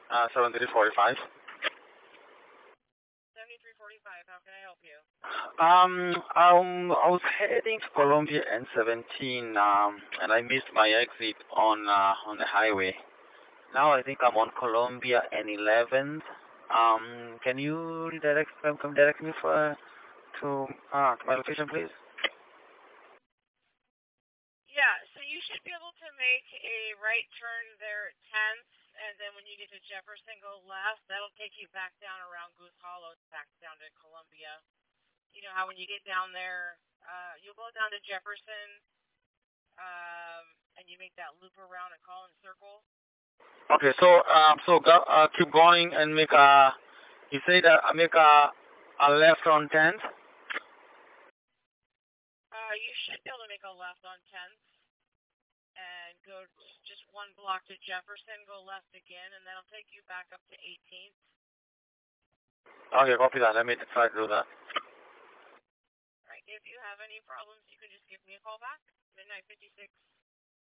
7345. 7345, how can I help you? I was heading to Columbia N17, and I missed my exit on the highway. Now I think I'm on Columbia N11. Can you come direct me to my location, please? Yeah, so you should be able to make a right turn there at 10th, and then when you get to Jefferson, go left. That'll take you back down around Goose Hollow, back down to Columbia. You know how when you get down there, you'll go down to Jefferson, and you make that loop around and Collins Circle. Okay, so keep going and make a. You say that I make a left on 10th. You should be able to make a left on 10th and go just one block to Jefferson, go left again, and that'll take you back up to 18th. Okay, copy that. Let me try to do that. All right, if you have any problems, you can just give me a call back. Midnight 56.